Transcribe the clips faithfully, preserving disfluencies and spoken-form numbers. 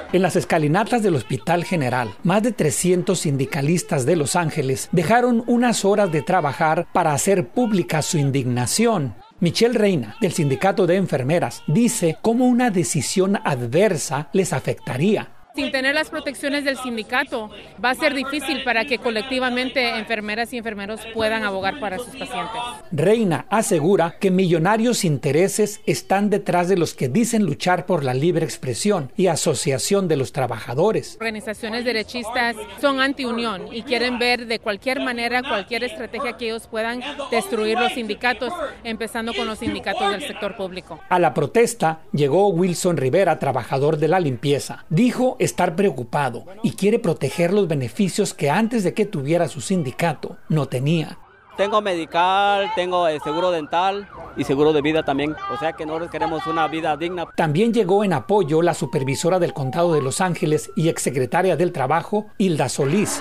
En las escalinatas del Hospital General, más de trescientos sindicalistas de Los Ángeles dejaron unas horas de trabajar para hacer pública su indignación. Michelle Reina, del Sindicato de Enfermeras, dice cómo una decisión adversa les afectaría. Sin tener las protecciones del sindicato, va a ser difícil para que colectivamente enfermeras y enfermeros puedan abogar para sus pacientes. Reina asegura que millonarios intereses están detrás de los que dicen luchar por la libre expresión y asociación de los trabajadores. Organizaciones derechistas son anti-unión y quieren ver de cualquier manera cualquier estrategia que ellos puedan destruir los sindicatos, empezando con los sindicatos del sector público. A la protesta llegó Wilson Rivera, trabajador de la limpieza. Dijo estar preocupado y quiere proteger los beneficios que antes de que tuviera su sindicato no tenía. Tengo medical, tengo el seguro dental y seguro de vida también, o sea que nosotros queremos una vida digna. También llegó en apoyo la supervisora del Condado de Los Ángeles y exsecretaria del Trabajo, Hilda Solís.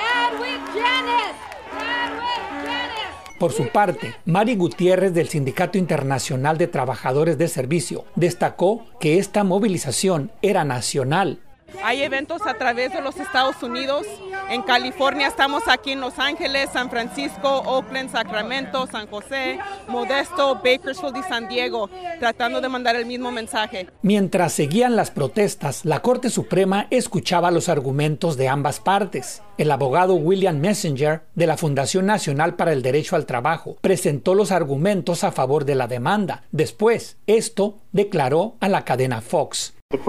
Por su parte, Mari Gutiérrez del Sindicato Internacional de Trabajadores de Servicio destacó que esta movilización era nacional. Hay eventos a través de los Estados Unidos. En California estamos aquí en Los Ángeles, San Francisco, Oakland, Sacramento, San José, Modesto, Bakersfield y San Diego, tratando de mandar el mismo mensaje. Mientras seguían las protestas, la Corte Suprema escuchaba los argumentos de ambas partes. El abogado William Messenger, de la Fundación Nacional para el Derecho al Trabajo, presentó los argumentos a favor de la demanda. Después, esto declaró a la cadena Fox.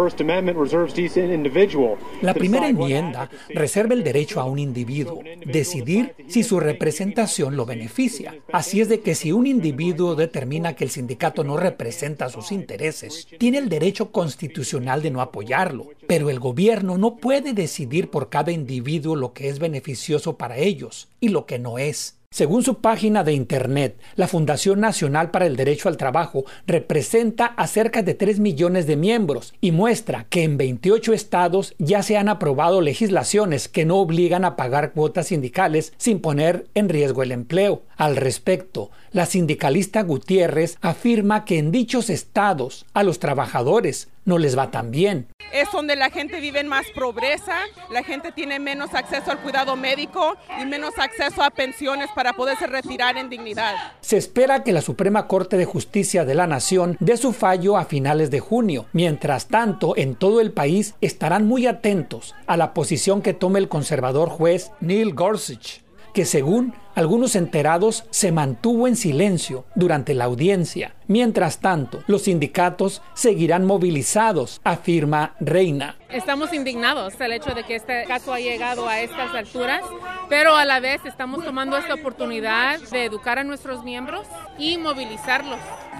La primera enmienda reserva el derecho a un individuo decidir si su representación lo beneficia. Así es de que si un individuo determina que el sindicato no representa sus intereses, tiene el derecho constitucional de no apoyarlo. Pero el gobierno no puede decidir por cada individuo lo que es beneficioso para ellos y lo que no es. Según su página de internet, la Fundación Nacional para el Derecho al Trabajo representa a cerca de tres millones de miembros y muestra que en veintiocho estados ya se han aprobado legislaciones que no obligan a pagar cuotas sindicales sin poner en riesgo el empleo. Al respecto, la sindicalista Gutiérrez afirma que en dichos estados a los trabajadores no les va tan bien. Es donde la gente vive en más pobreza, la gente tiene menos acceso al cuidado médico y menos acceso a pensiones para poderse retirar en dignidad. Se espera que la Suprema Corte de Justicia de la Nación dé su fallo a finales de junio. Mientras tanto, en todo el país estarán muy atentos a la posición que tome el conservador juez Neil Gorsuch, que según algunos enterados se mantuvo en silencio durante la audiencia. Mientras tanto, los sindicatos seguirán movilizados, afirma Reina. Estamos indignados del hecho de que este caso ha llegado a estas alturas, pero a la vez estamos tomando esta oportunidad de educar a nuestros miembros y movilizarlos.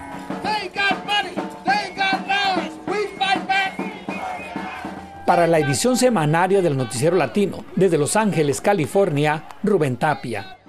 Para la edición semanaria del Noticiero Latino, desde Los Ángeles, California, Rubén Tapia.